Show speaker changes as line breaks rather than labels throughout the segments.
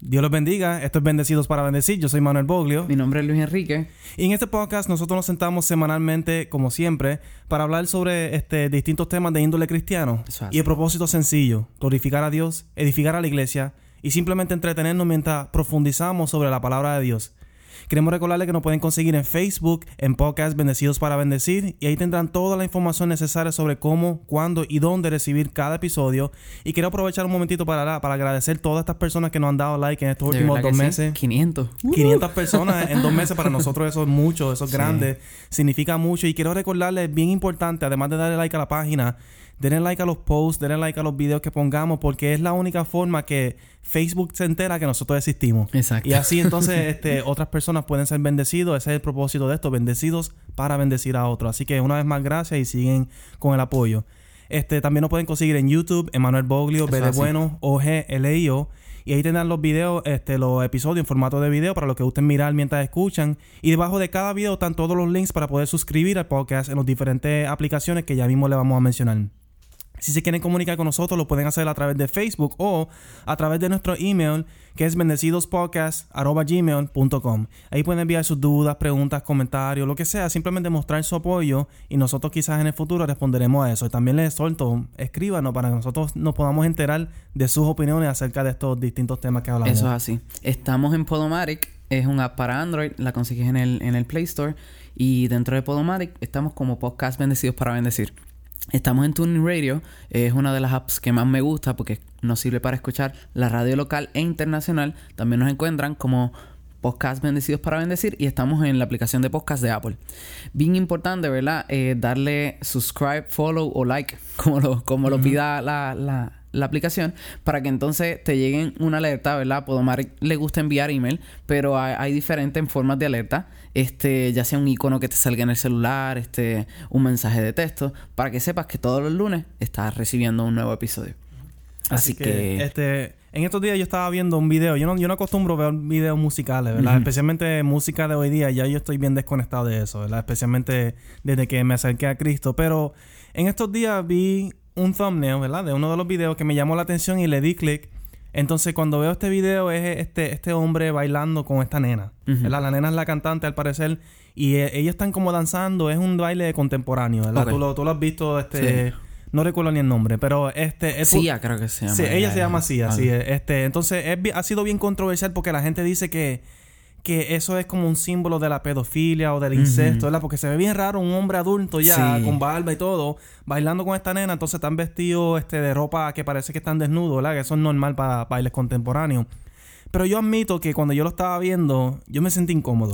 Dios los bendiga. Esto es Bendecidos para Bendecir. Yo soy Manuel Boglio.
Mi nombre es Luis Enrique.
Y en este podcast nosotros nos sentamos semanalmente, como siempre, para hablar sobre distintos temas de índole cristiano. Y el propósito sencillo: glorificar a Dios, edificar a la iglesia y simplemente entretenernos mientras profundizamos sobre la palabra de Dios. Queremos recordarles que nos pueden conseguir en Facebook, en podcast Bendecidos para Bendecir, y ahí tendrán toda la información necesaria sobre cómo, cuándo y dónde recibir cada episodio. Y quiero aprovechar un momentito para agradecer a todas estas personas que nos han dado like en estos últimos 2 meses.
500.
500 personas en 2 meses. Para nosotros eso es mucho, eso es grande, significa mucho. Y quiero recordarles, bien importante, además de darle like a la página, denle like a los posts, denle like a los videos que pongamos, porque es la única forma que Facebook se entera que nosotros existimos.
Exacto.
Y así entonces otras personas pueden ser bendecidos. Ese es el propósito de esto, bendecidos para bendecir a otros. Así que una vez más, gracias y siguen con el apoyo. También nos pueden conseguir en YouTube, Manuel Boglio, B de Bueno, OGLIO. Y ahí tendrán los videos, los episodios en formato de video para los que gusten mirar mientras escuchan. Y debajo de cada video están todos los links para poder suscribir al podcast en las diferentes aplicaciones que ya mismo le vamos a mencionar. Si se quieren comunicar con nosotros, lo pueden hacer a través de Facebook o a través de nuestro email, que es bendecidospodcast@gmail.com. Ahí pueden enviar sus dudas, preguntas, comentarios, lo que sea. Simplemente mostrar su apoyo y nosotros quizás en el futuro responderemos a eso. Y también les exhorto, escríbanos para que nosotros nos podamos enterar de sus opiniones acerca de estos distintos temas que hablamos.
Eso es así. Estamos en Podomatic. Es un app para Android. La consigues en el Play Store. Y dentro de Podomatic estamos como Podcast Bendecidos para Bendecir. Estamos en TuneIn Radio. Es una de las apps que más me gusta porque nos sirve para escuchar la radio local e internacional. También nos encuentran como Podcast Bendecidos para Bendecir y estamos en la aplicación de podcast de Apple. Bien importante, ¿verdad? Darle subscribe, follow o like, como lo pida la aplicación, para que entonces te lleguen una alerta, ¿verdad? Podomatic le gusta enviar email, pero hay diferentes formas de alerta. Ya sea un icono que te salga en el celular, un mensaje de texto, para que sepas que todos los lunes estás recibiendo un nuevo episodio. Así que
en estos días yo estaba viendo un video. Yo no acostumbro ver videos musicales, ¿verdad? Uh-huh. Especialmente música de hoy día. Ya yo estoy bien desconectado de eso, ¿verdad? Especialmente desde que me acerqué a Cristo. Pero en estos días vi un thumbnail, ¿verdad? De uno de los videos que me llamó la atención y le di clic. Entonces, cuando veo este video es este hombre bailando con esta nena, uh-huh, ¿verdad? La nena es la cantante, al parecer, y ellos están como danzando. Es un baile contemporáneo, ¿verdad? Okay. Tú lo has visto,
sí.
No recuerdo ni el nombre, pero
Sia, creo que se llama.
Sí, ella se llama Sia, sí. Entonces, ha sido bien controversial porque la gente dice que eso es como un símbolo de la pedofilia o del incesto, ¿verdad? Porque se ve bien raro un hombre adulto ya, sí, con barba y todo, bailando con esta nena. Entonces están vestidos de ropa que parece que están desnudos, ¿verdad? Que eso es normal para bailes contemporáneos. Pero yo admito que cuando yo lo estaba viendo, yo me sentí incómodo.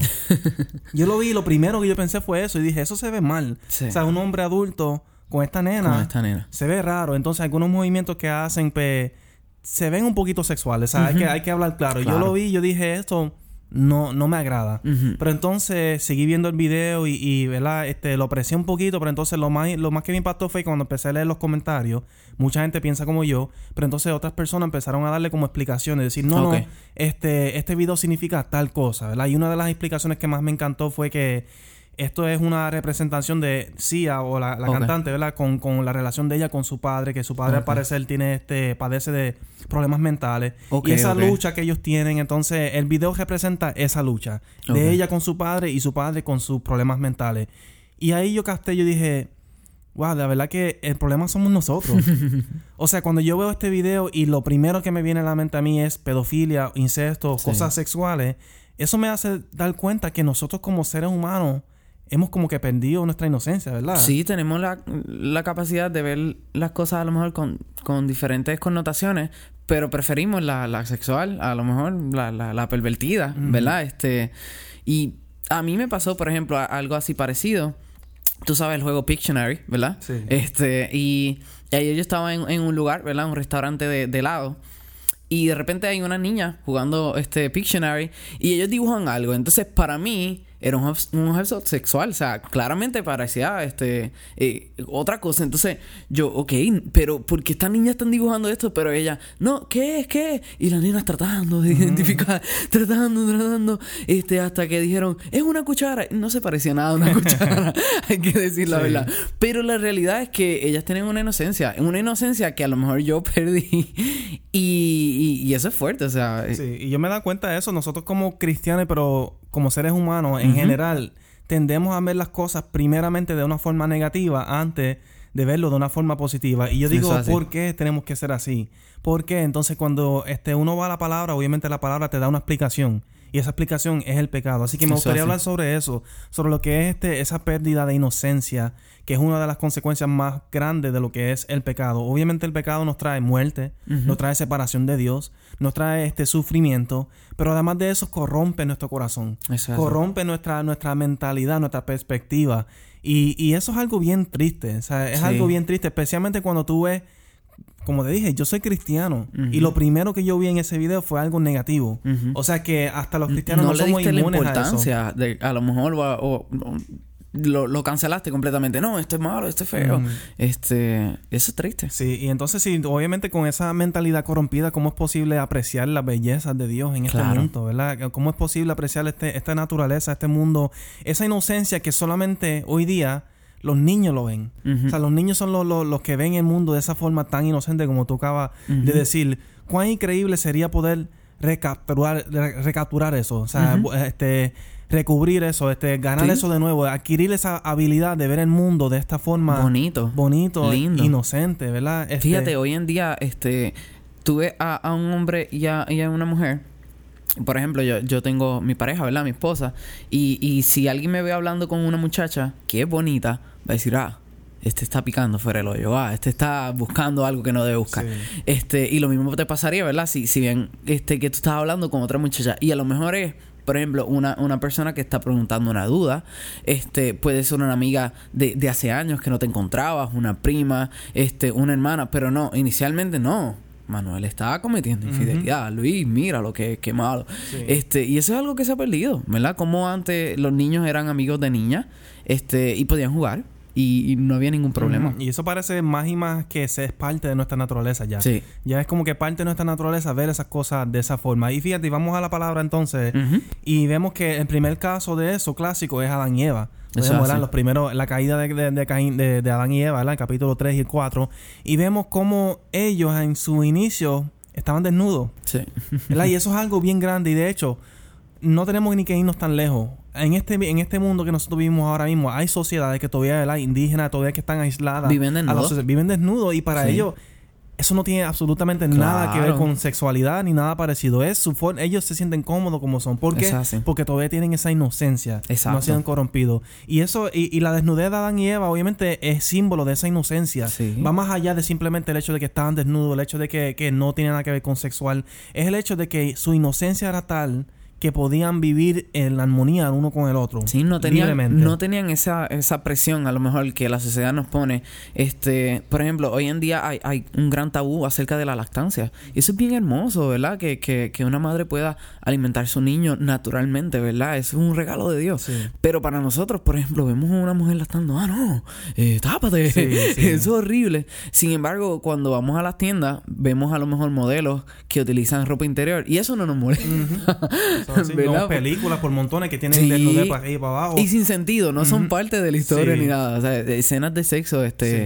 Yo lo vi, lo primero que yo pensé fue eso. Y dije, eso se ve mal. Sí. O sea, un hombre adulto con esta nena. Se ve raro. Entonces algunos movimientos que hacen, pues, se ven un poquito sexuales. O sea, hay que hablar claro. Yo lo vi, yo dije, esto no me agrada. Uh-huh. Pero entonces seguí viendo el video y ¿verdad? Lo aprecié un poquito, pero entonces lo más que me impactó fue cuando empecé a leer los comentarios. Mucha gente piensa como yo, pero entonces otras personas empezaron a darle como explicaciones, decir, no, este video significa tal cosa, ¿verdad? Y una de las explicaciones que más me encantó fue que esto es una representación de Sia o la cantante, ¿verdad? Con la relación de ella con su padre, que su padre al parecer padece de problemas mentales. Y esa lucha que ellos tienen, entonces el video representa esa lucha de ella con su padre y su padre con sus problemas mentales. Y ahí yo dije, wow, la verdad que el problema somos nosotros. O sea, cuando yo veo este video y lo primero que me viene a la mente a mí es pedofilia, incesto, cosas sexuales, eso me hace dar cuenta que nosotros como seres humanos hemos como que perdido nuestra inocencia, ¿verdad?
Sí, tenemos la capacidad de ver las cosas a lo mejor con diferentes connotaciones, pero preferimos la sexual, a lo mejor la pervertida, uh-huh, ¿verdad? Y a mí me pasó, por ejemplo, algo así parecido. Tú sabes el juego Pictionary, ¿verdad?
Sí.
Y ahí yo estaba en un lugar, ¿verdad? Un restaurante de helado. Y de repente hay una niña jugando Pictionary y ellos dibujan algo. Entonces, para mí, era un objeto sexual. O sea, claramente parecía otra cosa. Entonces, yo, ok, pero ¿por qué estas niñas están dibujando esto? Pero ella, no, ¿qué es? ¿Qué? Y las niñas tratando de identificar, tratando, hasta que dijeron, es una cuchara. No se parecía nada a una cuchara, hay que decir la verdad. Pero la realidad es que ellas tienen una inocencia que a lo mejor yo perdí. Y eso es fuerte, o sea.
Sí, y yo me he dado cuenta de eso. Nosotros como cristianos, pero como seres humanos en general, tendemos a ver las cosas primeramente de una forma negativa antes de verlo de una forma positiva. Y yo digo, ¿por qué tenemos que ser así? Porque entonces cuando uno va a la palabra, obviamente la palabra te da una explicación. Y esa explicación es el pecado. Así que me gustaría hablar sobre eso. Sobre lo que es esa pérdida de inocencia, que es una de las consecuencias más grandes de lo que es el pecado. Obviamente el pecado nos trae muerte, nos trae separación de Dios, nos trae sufrimiento, pero además de eso corrompe nuestro corazón. Corrompe nuestra mentalidad, nuestra perspectiva. Y eso es algo bien triste. O sea, es algo bien triste, especialmente cuando tú ves. Como te dije, yo soy cristiano. Y lo primero que yo vi en ese video fue algo negativo. O sea que hasta los cristianos no somos inmunes a eso.
A lo mejor lo cancelaste completamente. No, esto es malo, esto es feo. Eso es triste.
Sí, y entonces sí, obviamente con esa mentalidad corrompida, ¿cómo es posible apreciar las bellezas de Dios en este mundo, verdad? ¿Cómo es posible apreciar esta naturaleza, este mundo? Esa inocencia que solamente hoy día los niños lo ven. O sea, los niños son los que ven el mundo de esa forma tan inocente como tú acabas de decir. Cuán increíble sería poder recapturar eso. O sea, recubrir eso, ganar eso de nuevo, adquirir esa habilidad de ver el mundo de esta forma bonito, lindo, inocente, ¿verdad?
Fíjate, hoy en día tú ves a un hombre y a una mujer. Por ejemplo, yo tengo mi pareja, ¿verdad? Mi esposa. Y si alguien me ve hablando con una muchacha que es bonita, va a decir, está picando fuera del hoyo. Está buscando algo que no debe buscar. Sí. Y lo mismo te pasaría, ¿verdad? Si bien que tú estás hablando con otra muchacha. Y a lo mejor es, por ejemplo, una persona que está preguntando una duda. Puede ser una amiga de hace años que no te encontrabas, una prima, una hermana. Pero no, inicialmente no. Manuel estaba cometiendo infidelidad. Luis, mira lo que malo. Sí. Y eso es algo que se ha perdido, ¿verdad? Como antes los niños eran amigos de niñas, y podían jugar y no había ningún problema.
Y eso parece más y más que es parte de nuestra naturaleza ya. Sí. Ya es como que parte de nuestra naturaleza ver esas cosas de esa forma. Y fíjate, vamos a la palabra entonces y vemos que el primer caso de eso clásico es Adán y Eva. Los primeros, la caída de Adán y Eva, ¿verdad? El capítulo 3 y el 4. Y vemos cómo ellos en su inicio estaban desnudos. Sí. ¿Verdad? Y eso es algo bien grande. Y de hecho, no tenemos ni que irnos tan lejos. En este mundo que nosotros vivimos ahora mismo, hay sociedades que todavía, ¿verdad? Indígenas, todavía que están aisladas.
Viven desnudos.
Viven desnudos. Y para ellos, eso no tiene absolutamente nada que ver con sexualidad ni nada parecido. Ellos se sienten cómodos como son. ¿Por qué? Porque todavía tienen esa inocencia. No se han corrompido. Y eso, y la desnudez de Adán y Eva, obviamente, es símbolo de esa inocencia. Sí. Va más allá de simplemente el hecho de que estaban desnudos, el hecho de que no tiene nada que ver con sexual. Es el hecho de que su inocencia era tal que podían vivir en la armonía uno con el otro.
Sí, no tenían esa presión a lo mejor que la sociedad nos pone. Por ejemplo, hoy en día hay un gran tabú acerca de la lactancia. Y eso es bien hermoso, ¿verdad? Que una madre pueda alimentar a su niño naturalmente, ¿verdad? Eso es un regalo de Dios. Sí. Pero para nosotros, por ejemplo, vemos a una mujer lactando. Tápate. Sí. Eso es horrible. Sin embargo, cuando vamos a las tiendas, vemos a lo mejor modelos que utilizan ropa interior. Y eso no nos molesta.
No, películas por montones que tienen desnudez para arriba y para abajo.
Y sin sentido, no son parte de la historia ni nada. O sea, escenas de sexo,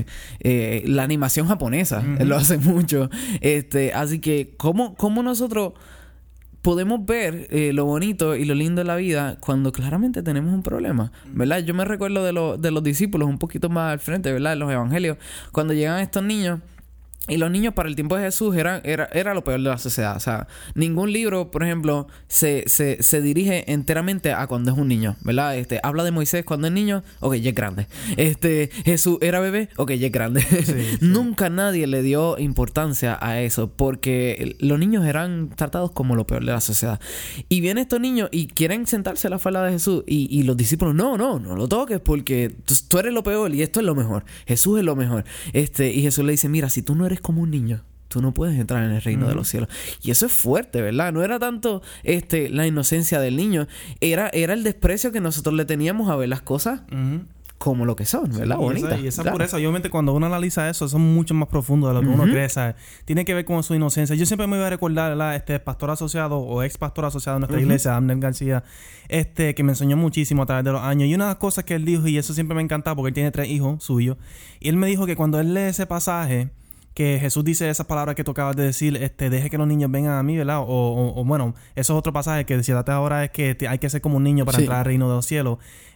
la animación japonesa lo hace mucho. Así que, ¿cómo nosotros podemos ver lo bonito y lo lindo de la vida cuando claramente tenemos un problema? ¿Verdad? Yo me recuerdo de los discípulos un poquito más al frente, ¿verdad? En los evangelios, cuando llegan estos niños. Y los niños para el tiempo de Jesús era lo peor de la sociedad. O sea, ningún libro, por ejemplo, se dirige enteramente a cuando es un niño, ¿verdad? Habla de Moisés cuando es niño, ok, ya es grande. Jesús era bebé, ok, ya es grande. Sí. Nunca nadie le dio importancia a eso porque los niños eran tratados como lo peor de la sociedad. Y vienen estos niños y quieren sentarse a la falda de Jesús y los discípulos, no lo toques porque tú eres lo peor y esto es lo mejor. Jesús es lo mejor. Y Jesús le dice, mira, si tú no eres como un niño, tú no puedes entrar en el reino de los cielos. Y eso es fuerte, ¿verdad? No era tanto la inocencia del niño, era el desprecio que nosotros le teníamos a ver las cosas como lo que son, ¿verdad?
Sí,
bonitas.
Y esa pureza, obviamente, cuando uno analiza eso, son mucho más profundos de lo que uno cree, ¿sabes? Tiene que ver con su inocencia. Yo siempre me voy a recordar, ¿verdad? Pastor asociado o ex pastor asociado de nuestra iglesia, Abner García, que me enseñó muchísimo a través de los años. Y una de las cosas que él dijo, y eso siempre me encantaba porque él tiene 3 hijos suyos, y él me dijo que cuando él lee ese pasaje, que Jesús dice esas palabras que tú acabas de decir, deje que los niños vengan a mí, ¿verdad? O bueno, eso es otro pasaje que decía ahora, es que hay que ser como un niño para entrar al reino de los cielos.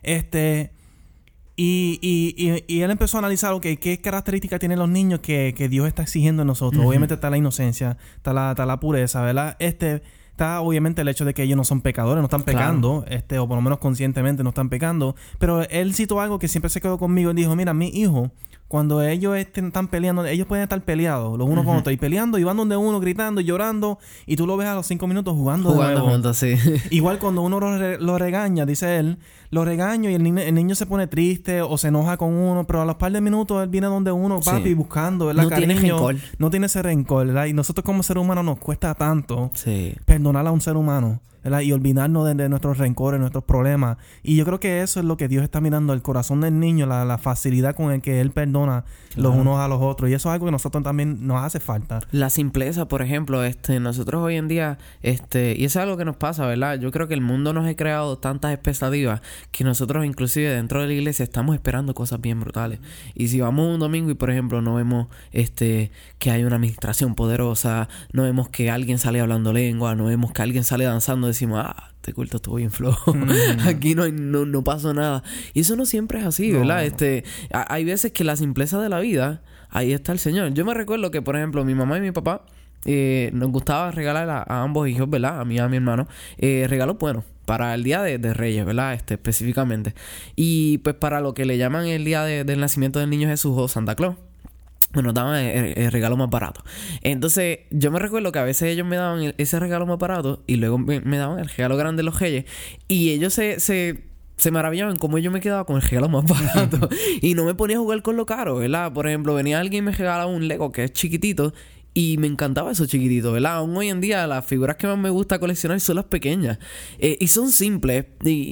Y él empezó a analizar, qué características tienen los niños que Dios está exigiendo en nosotros. Obviamente está la inocencia, está la pureza, ¿verdad? Está obviamente el hecho de que ellos no son pecadores, no están pecando, o por lo menos conscientemente no están pecando. Pero él citó algo que siempre se quedó conmigo. Él dijo, mira, mi hijo, cuando ellos están peleando, ellos pueden estar peleados los unos con otros y peleando y van donde uno gritando y llorando y tú lo ves a los 5 minutos jugando
juntos, sí.
Igual cuando uno lo regaña, dice él, lo regaño y el niño se pone triste o se enoja con uno, pero a los par de minutos él viene donde uno, papi, buscando, ¿verdad?
No tiene rencor.
No tiene ese rencor, ¿verdad? Y nosotros como seres humanos nos cuesta tanto perdonar a un ser humano, ¿verdad? Y olvidarnos de nuestros rencores, nuestros problemas. Y yo creo que eso es lo que Dios está mirando, el corazón del niño, la facilidad con el que él perdona los unos a los otros. Y eso es algo que nosotros también nos hace falta.
La simpleza, por ejemplo, nosotros hoy en día, y eso es algo que nos pasa, ¿verdad? Yo creo que el mundo nos ha creado tantas expectativas que nosotros inclusive dentro de la iglesia estamos esperando cosas bien brutales. Y si vamos un domingo y, por ejemplo, no vemos que hay una administración poderosa, no vemos que alguien sale hablando lengua, no vemos que alguien sale danzando, decimos, este culto estuvo bien flojo. Aquí no pasó nada. Y eso no siempre es así, ¿verdad? Hay veces que la simpleza de la vida, ahí está el Señor. Yo me recuerdo que, por ejemplo, mi mamá y mi papá nos gustaba regalar a ambos hijos, ¿verdad? A mí y a mi hermano, regalos buenos para el Día de Reyes, ¿verdad? Específicamente. Y pues para lo que le llaman el día del nacimiento del niño Jesús o Santa Claus, nos daban el regalo más barato. Entonces, yo me recuerdo que a veces ellos me daban ese regalo más barato y luego me daban el regalo grande de los Reyes. Y ellos se maravillaban cómo yo me quedaba con el regalo más barato. Y no me ponía a jugar con lo caro, ¿verdad? Por ejemplo, venía alguien y me regalaba un Lego que es chiquitito. Y me encantaba eso chiquitito, ¿verdad? Aún hoy en día las figuras que más me gusta coleccionar son las pequeñas. Y son simples.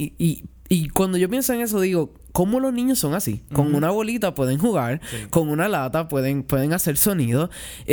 Y cuando yo pienso en eso digo, ¿cómo los niños son así? Con una bolita pueden jugar, con una lata pueden hacer sonido,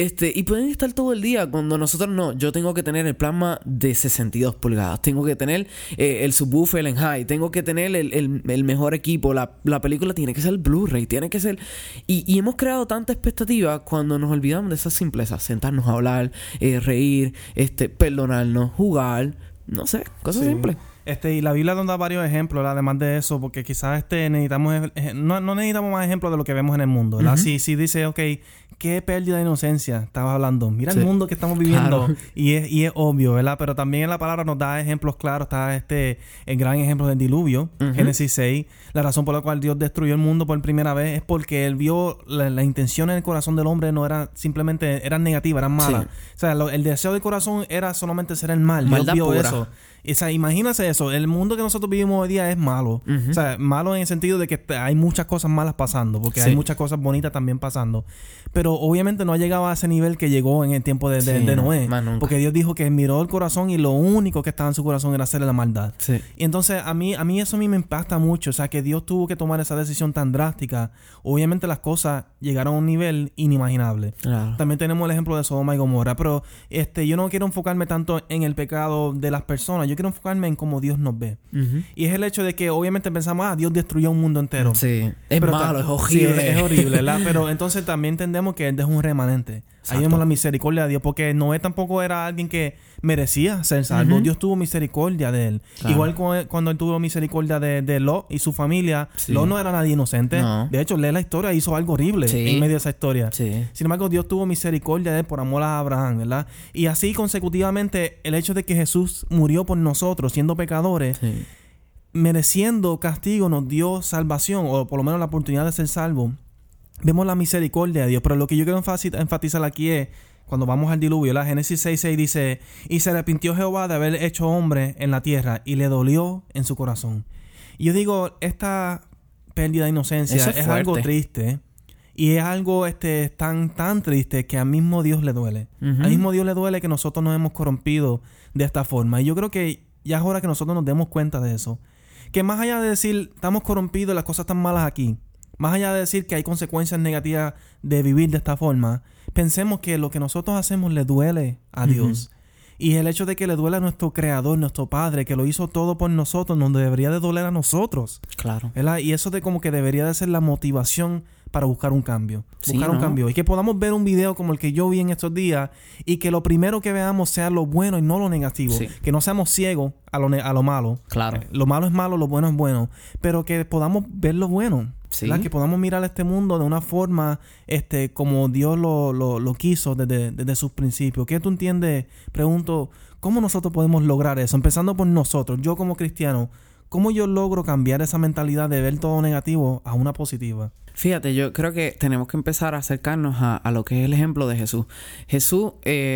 y pueden estar todo el día. Cuando nosotros no, yo tengo que tener el plasma de 62 pulgadas, tengo que tener el subwoofer en high, tengo que tener el mejor equipo, la película tiene que ser Blu-ray, tiene que ser... Y hemos creado tanta expectativa cuando nos olvidamos de esas simplezas, sentarnos a hablar, reír, perdonarnos, jugar, no sé, cosas simples.
Y la Biblia nos da varios ejemplos, ¿verdad? Además de eso, porque quizás necesitamos... No necesitamos más ejemplos de lo que vemos en el mundo, ¿verdad? Sí dice, qué pérdida de inocencia estabas hablando. Mira el mundo que estamos viviendo. Claro. Y es obvio, ¿verdad? Pero también en la palabra nos da ejemplos claros. Está el gran ejemplo del diluvio, Génesis 6. La razón por la cual Dios destruyó el mundo por primera vez es porque Él vio la intención en el corazón del hombre no era simplemente... Eran negativas, eran malas. Sí. O sea, el deseo del corazón era solamente ser el mal.
Maldad
Dios vio
pura.
eso. O sea, imagínate eso. El mundo que nosotros vivimos hoy día es malo. O sea, malo en el sentido de que hay muchas cosas malas pasando. Porque hay muchas cosas bonitas también pasando. Pero obviamente no ha llegado a ese nivel que llegó en el tiempo de Noé. Porque Dios dijo que miró el corazón y lo único que estaba en su corazón era hacerle la maldad. Sí. Y entonces a mí eso a mí me impacta mucho. O sea, que Dios tuvo que tomar esa decisión tan drástica. Obviamente las cosas llegaron a un nivel inimaginable. Claro. También tenemos el ejemplo de Sodoma y Gomorra. Pero yo no quiero enfocarme tanto en el pecado de las personas. Yo quiero enfocarme en cómo Dios nos ve. Y es el hecho de que obviamente pensamos, Dios destruyó un mundo entero.
Sí. Es malo, es horrible.
Sí, es horrible, ¿verdad? Pero entonces también entendemos que Él dejó un remanente. Exacto. Ahí vemos la misericordia de Dios. Porque Noé tampoco era alguien que merecía ser salvo. Dios tuvo misericordia de él. Claro. Igual cuando Él tuvo misericordia de Lot y su familia. Sí. Lot no era nadie inocente. No. De hecho, lee la historia, hizo algo horrible en medio de esa historia. Sí. Sin embargo, Dios tuvo misericordia de él por amor a Abraham, ¿verdad? Y así consecutivamente, el hecho de que Jesús murió por nosotros, siendo pecadores, mereciendo castigo, nos dio salvación, o por lo menos la oportunidad de ser salvo. Vemos la misericordia de Dios. Pero lo que yo quiero enfatizar aquí es, cuando vamos al diluvio, la Génesis 6:6 dice, y se arrepintió Jehová de haber hecho hombre en la tierra, y le dolió en su corazón. Y yo digo, esta pérdida de inocencia es algo triste. Y es algo tan triste que al mismo Dios le duele. Al mismo Dios le duele que nosotros nos hemos corrompido de esta forma. Y yo creo que ya es hora que nosotros nos demos cuenta de eso. Que más allá de decir, estamos corrompidos, las cosas están malas aquí. Más allá de decir que hay consecuencias negativas de vivir de esta forma, pensemos que lo que nosotros hacemos le duele a Dios. Y el hecho de que le duele a nuestro Creador, nuestro Padre, que lo hizo todo por nosotros, nos debería de doler a nosotros.
Claro.
¿Verdad? Y eso como que debería de ser la motivación para buscar un cambio. Un cambio. Y que podamos ver un video como el que yo vi en estos días y que lo primero que veamos sea lo bueno y no lo negativo. Sí. Que no seamos ciegos a lo malo.
Claro.
Lo malo es malo, lo bueno es bueno. Pero que podamos ver lo bueno. Sí. ¿Verdad? Que podamos mirar este mundo de una forma como Dios lo quiso desde sus principios. ¿Qué tú entiendes? Pregunto, ¿cómo nosotros podemos lograr eso? Empezando por nosotros. Yo como cristiano, ¿cómo yo logro cambiar esa mentalidad de ver todo negativo a una positiva?
Fíjate, yo creo que tenemos que empezar a acercarnos a lo que es el ejemplo de Jesús. Jesús,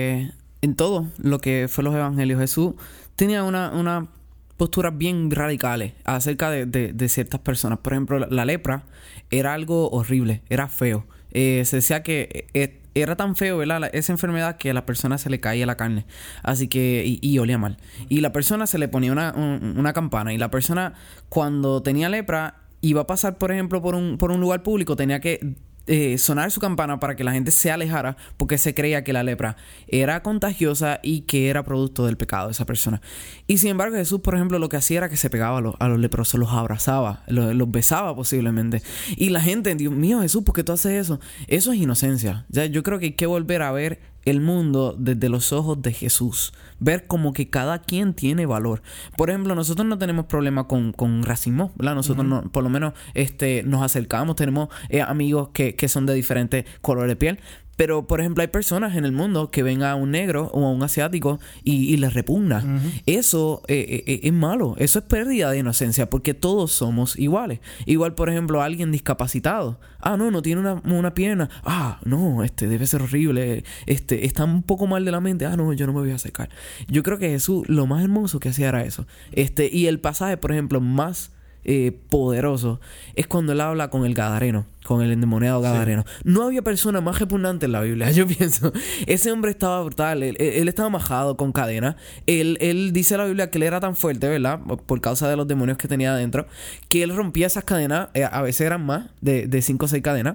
en todo lo que fue los evangelios, Jesús tenía una posturas bien radicales acerca de ciertas personas. Por ejemplo, la lepra era algo horrible, era feo. Se decía que era tan feo, ¿verdad? Esa enfermedad que a la persona se le caía la carne. Así que... Y olía mal. Y la persona se le ponía una campana. Y la persona, cuando tenía lepra, iba a pasar, por ejemplo, por un lugar público, tenía que sonar su campana para que la gente se alejara, porque se creía que la lepra era contagiosa y que era producto del pecado de esa persona. Y sin embargo, Jesús, por ejemplo, lo que hacía era que se pegaba a los leprosos, los abrazaba, los besaba posiblemente. Y la gente, Dios mío, Jesús, ¿por qué tú haces eso? Eso es inocencia. Ya, yo creo que hay que volver a ver el mundo desde los ojos de Jesús. Ver como que cada quien tiene valor. Por ejemplo, nosotros no tenemos problema con racismo, ¿verdad? Nosotros no, por lo menos nos acercamos, tenemos amigos que son de diferentes colores de piel. Pero, por ejemplo, hay personas en el mundo que ven a un negro o a un asiático y les repugna. Eso es malo. Eso es pérdida de inocencia, porque todos somos iguales. Igual, por ejemplo, alguien discapacitado. No tiene una pierna. No, debe ser horrible. Está un poco mal de la mente. No, yo no me voy a acercar. Yo creo que Jesús, lo más hermoso que hacía era eso. Y el pasaje, por ejemplo, más poderoso es cuando él habla con el gadareno, con el endemoniado gadareno. Sí. No había persona más repugnante en la Biblia, yo pienso. Ese hombre estaba brutal. Él estaba majado con cadenas. Él dice en la Biblia que él era tan fuerte, ¿verdad? Por causa de los demonios que tenía adentro, que él rompía esas cadenas. A veces eran más de 5 o 6 cadenas.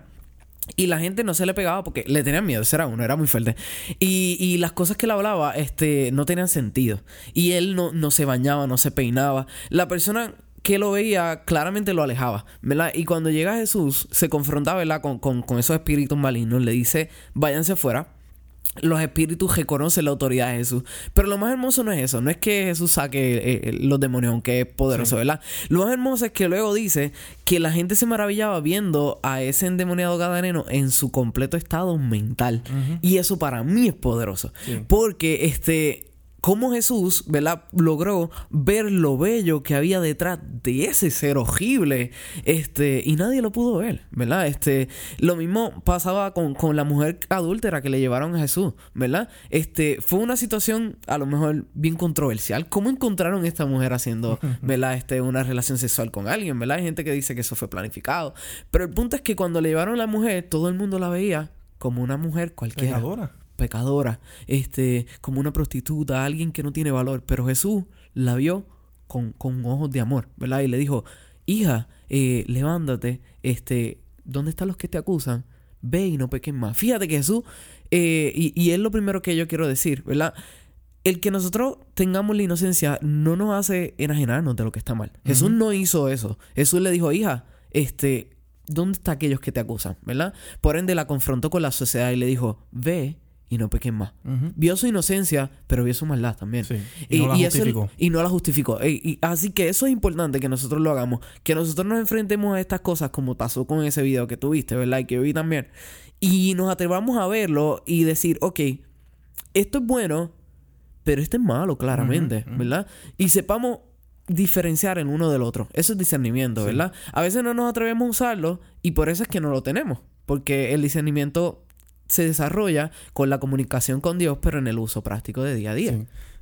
Y la gente no se le pegaba porque le tenían miedo. Ese era uno, era muy fuerte. Y las cosas que él hablaba no tenían sentido. Y él no se bañaba, no se peinaba. La persona que lo veía claramente lo alejaba, ¿verdad? Y cuando llega Jesús, se confrontaba, ¿verdad? Con esos espíritus malignos. Le dice, váyanse fuera. Los espíritus reconocen la autoridad de Jesús. Pero lo más hermoso no es eso. No es que Jesús saque los demonios, aunque es poderoso, ¿verdad? Lo más hermoso es que luego dice que la gente se maravillaba viendo a ese endemoniado gadareno en su completo estado mental. Y eso para mí es poderoso. Sí. Porque cómo Jesús, ¿verdad?, logró ver lo bello que había detrás de ese ser horrible, y nadie lo pudo ver, ¿verdad? Lo mismo pasaba con la mujer adúltera que le llevaron a Jesús, ¿verdad? Fue una situación a lo mejor bien controversial. ¿Cómo encontraron a esta mujer haciendo, ¿verdad?, una relación sexual con alguien, ¿verdad? Hay gente que dice que eso fue planificado. Pero el punto es que cuando le llevaron a la mujer, todo el mundo la veía como una mujer cualquiera. Pecadora, como una prostituta, alguien que no tiene valor. Pero Jesús la vio con ojos de amor, ¿verdad? Y le dijo, hija, levántate, ¿dónde están los que te acusan? Ve y no peques más. Fíjate que Jesús, y es lo primero que yo quiero decir, ¿verdad? El que nosotros tengamos la inocencia no nos hace enajenarnos de lo que está mal. Jesús no hizo eso. Jesús le dijo, hija, ¿dónde están aquellos que te acusan? ¿Verdad? Por ende la confrontó con la sociedad y le dijo, ve y no pequen más. Vio su inocencia, pero vio su maldad también. Sí. Y no la justificó. Así que eso es importante que nosotros lo hagamos. Que nosotros nos enfrentemos a estas cosas como pasó con ese video que tú viste, ¿verdad? Y que yo vi también. Y nos atrevamos a verlo y decir, ok, esto es bueno, pero esto es malo, claramente, ¿verdad? Y sepamos diferenciar el uno del otro. Eso es discernimiento, ¿verdad? Sí. A veces no nos atrevemos a usarlo y por eso es que no lo tenemos. Porque el discernimiento se desarrolla con la comunicación con Dios, pero en el uso práctico de día a día.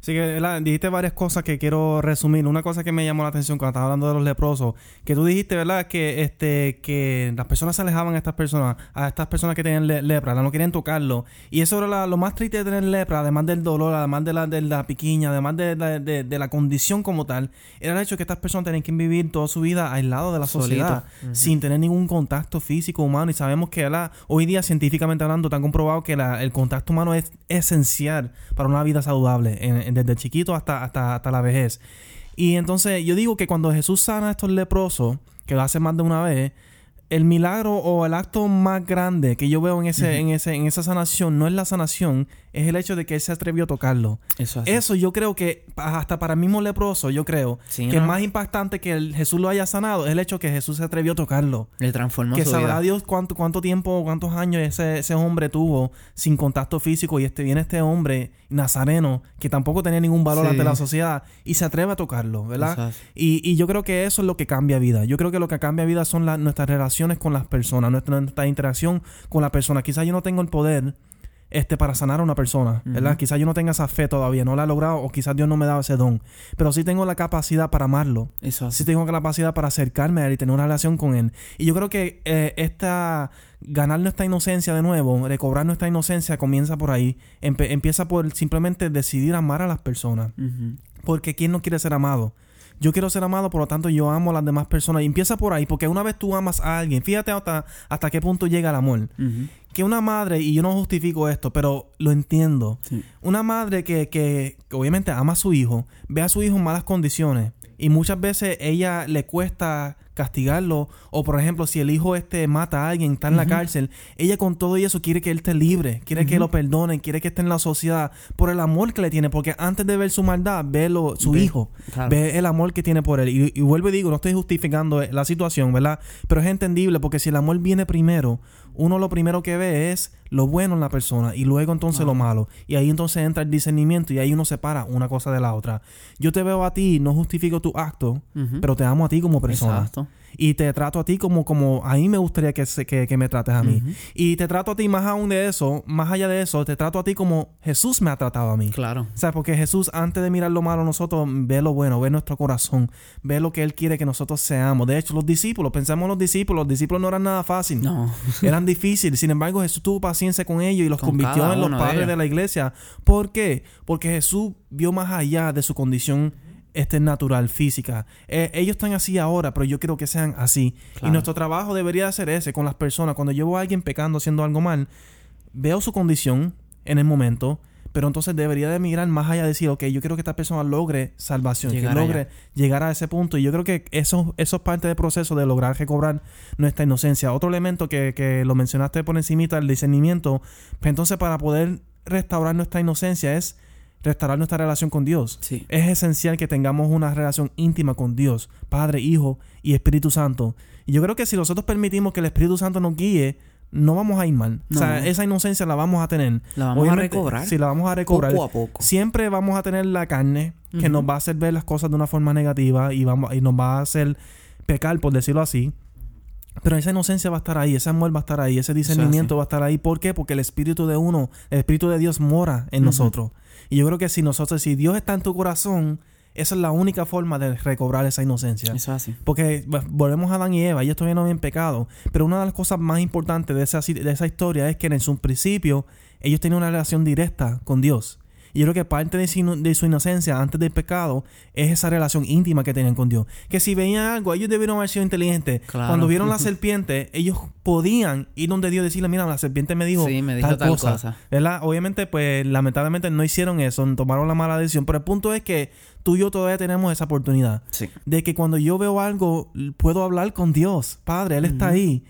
Así que, ¿verdad? Dijiste varias cosas que quiero resumir. Una cosa que me llamó la atención cuando estabas hablando de los leprosos, que tú dijiste, ¿verdad? Que las personas se alejaban a estas personas que tenían lepra, no querían tocarlo. Y eso era lo más triste de tener lepra, además del dolor, además de la piquiña, además de la condición como tal, era el hecho de que estas personas tenían que vivir toda su vida aislados de la sociedad, sin tener ningún contacto físico humano. Y sabemos que, ¿verdad? Hoy día, científicamente hablando, está comprobado que el contacto humano es esencial para una vida saludable, desde chiquito hasta la vejez. Y entonces yo digo que cuando Jesús sana a estos leprosos, que lo hace más de una vez, el milagro o el acto más grande que yo veo en esa sanación no es la sanación, es el hecho de que él se atrevió a tocarlo. Eso yo creo que hasta para el mismo leproso, yo creo que más impactante que Jesús lo haya sanado es el hecho que Jesús se atrevió a tocarlo.
Le transformó
que
su vida.
Que sabrá Dios cuánto tiempo, cuántos años ese hombre tuvo sin contacto físico, y viene este hombre nazareno que tampoco tenía ningún valor ante la sociedad y se atreve a tocarlo, ¿verdad? Y yo creo que eso es lo que cambia vida. Yo creo que lo que cambia vida son nuestras relaciones con las personas, nuestra interacción con las personas. Quizás yo no tengo el poder para sanar a una persona, ¿verdad? Quizás yo no tenga esa fe todavía, no la he logrado, o quizás Dios no me ha dado ese don, pero sí tengo la capacidad para amarlo. Sí tengo la capacidad para acercarme a él y tener una relación con él. Y yo creo que ganar nuestra inocencia de nuevo, recobrar nuestra inocencia, comienza por ahí. Empieza por simplemente decidir amar a las personas. Porque ¿quién no quiere ser amado? Yo quiero ser amado, por lo tanto yo amo a las demás personas. Y empieza por ahí, porque una vez tú amas a alguien, fíjate hasta qué punto llega el amor. Que una madre, y yo no justifico esto, pero lo entiendo. Una madre que obviamente ama a su hijo, ve a su hijo en malas condiciones, y muchas veces ella le cuesta castigarlo, o por ejemplo si el hijo mata a alguien, está en la cárcel, ella con todo eso quiere que él esté libre, quiere que lo perdonen, quiere que esté en la sociedad por el amor que le tiene, porque antes de ver su maldad, ve su hijo, ve el amor que tiene por él. Y vuelvo y digo, no estoy justificando la situación, ¿verdad? Pero es entendible, porque si el amor viene primero, uno lo primero que ve es lo bueno en la persona y luego entonces lo malo, y ahí entonces entra el discernimiento y ahí uno separa una cosa de la otra. Yo te veo a ti, no justifico tu acto, pero te amo a ti como persona.
Exacto.
Y te trato a ti como a mí me gustaría que me trates a mí. Y te trato a ti más aún de eso, más allá de eso, te trato a ti como Jesús me ha tratado a mí.
Claro.
O sea, porque Jesús, antes de mirar lo malo a nosotros, ve lo bueno, ve nuestro corazón, ve lo que Él quiere que nosotros seamos. De hecho, los discípulos no eran nada fácil. No. Eran difíciles. Sin embargo, Jesús tuvo paciencia con ellos y los convirtió en los padres de la iglesia. ¿Por qué? Porque Jesús vio más allá de su condición natural, física. Ellos están así ahora, pero yo quiero que sean así. Claro. Y nuestro trabajo debería ser ese con las personas. Cuando yo veo a alguien pecando, haciendo algo mal, veo su condición en el momento, pero entonces debería de mirar más allá, de decir, ok, yo quiero que esta persona logre salvación, llegar a ese punto. Y yo creo que eso es parte del proceso de lograr recobrar nuestra inocencia. Otro elemento que lo mencionaste por encimita, el discernimiento. Pues entonces, para poder restaurar nuestra inocencia es restaurar nuestra relación con Dios. Sí. Es esencial que tengamos una relación íntima con Dios, Padre, Hijo y Espíritu Santo. Y yo creo que si nosotros permitimos que el Espíritu Santo nos guíe, no vamos a ir mal. No. O sea, esa inocencia la vamos a tener.
La vamos a recobrar.
Sí, la vamos a recobrar.
Poco a poco.
Siempre vamos a tener la carne que nos va a hacer ver las cosas de una forma negativa y nos va a hacer pecar, por decirlo así. Pero esa inocencia va a estar ahí, ese amor va a estar ahí, ese discernimiento va a estar ahí. ¿Por qué? Porque el Espíritu de Dios mora en nosotros. Y yo creo que si Dios está en tu corazón, esa es la única forma de recobrar esa inocencia.
Eso es así.
Porque volvemos a Adán y Eva, ellos todavía no habían pecado. Pero una de las cosas más importantes de esa historia es que en su principio ellos tenían una relación directa con Dios. Y yo creo que parte de su inocencia antes del pecado es esa relación íntima que tenían con Dios. Que si veían algo, ellos debieron haber sido inteligentes. Claro. Cuando vieron la serpiente, ellos podían ir donde Dios y decirle, mira, la serpiente me dijo, tal cosa. ¿Verdad? Obviamente, pues, lamentablemente no hicieron eso, tomaron la mala decisión. Pero el punto es que tú y yo todavía tenemos esa oportunidad. Sí. De que cuando yo veo algo, puedo hablar con Dios. Padre, Él está ahí.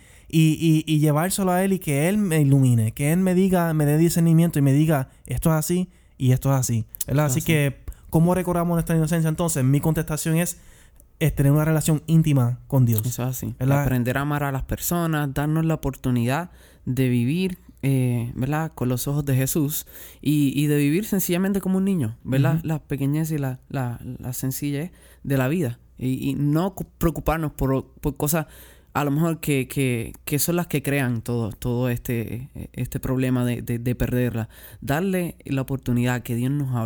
Y llevárselo a Él y que Él me ilumine. Que Él me dé discernimiento y me diga, esto es así. Y esto es así, ¿verdad? Así que, ¿cómo recobramos nuestra inocencia? Entonces, mi contestación es tener una relación íntima con Dios.
Eso es así. ¿Verdad? Aprender a amar a las personas, darnos la oportunidad de vivir, ¿verdad? Con los ojos de Jesús y de vivir sencillamente como un niño, ¿verdad? La pequeñez y la sencillez de la vida. Y no preocuparnos por cosas a lo mejor que son las que crean todo este problema de perderla. Darle la oportunidad que Dios nos hable.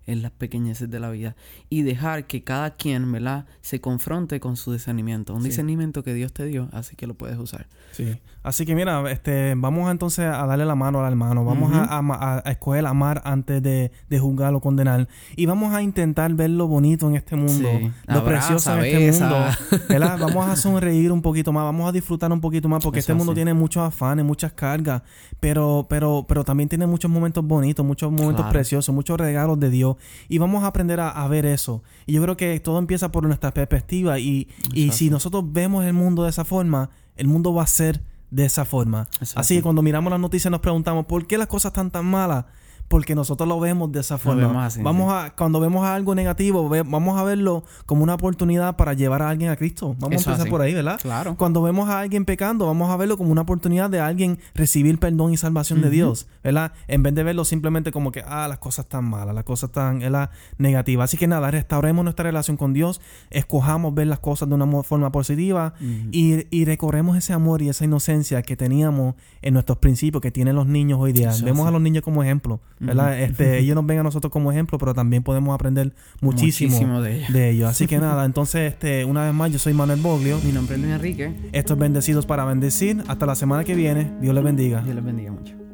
en las pequeñeces de la vida y dejar que cada quien, ¿verdad?, se confronte con su discernimiento. Un discernimiento que Dios te dio, así que lo puedes usar.
Sí. Así que mira, vamos entonces a darle la mano al hermano. Vamos a escoger amar antes de juzgar o condenar. Y vamos a intentar ver lo bonito en este mundo. Sí. Lo precioso en este mundo. ¿Verdad? Vamos a sonreír un poquito más. Vamos a disfrutar un poquito más porque este mundo tiene muchos afanes, muchas cargas. Pero también tiene muchos momentos bonitos, muchos momentos preciosos, muchos regalos de Dios. Y vamos a aprender a ver eso. Y yo creo que todo empieza por nuestra perspectiva. Y si nosotros vemos el mundo de esa forma, el mundo va a ser de esa forma. Exacto. Así que cuando miramos las noticias nos preguntamos ¿por qué las cosas están tan malas? Porque nosotros lo vemos de esa forma. Así, cuando vemos algo negativo, vamos a verlo como una oportunidad para llevar a alguien a Cristo. Vamos a empezar por ahí, ¿verdad? Claro. Cuando vemos a alguien pecando, vamos a verlo como una oportunidad de alguien recibir perdón y salvación de Dios, ¿verdad? En vez de verlo simplemente como que, las cosas están malas, las cosas están negativas. Así que nada, restauremos nuestra relación con Dios, escojamos ver las cosas de una forma positiva y recorremos ese amor y esa inocencia que teníamos en nuestros principios que tienen los niños hoy día. Vemos a los niños como ejemplo, ¿verdad? Ellos nos ven a nosotros como ejemplo, pero también podemos aprender muchísimo de ellos. Así que nada, entonces una vez más, yo soy Manuel Boglio.
Mi nombre es Luis Enrique.
Esto es Bendecidos para Bendecir. Hasta la semana que viene. Dios les bendiga.
Dios les bendiga mucho.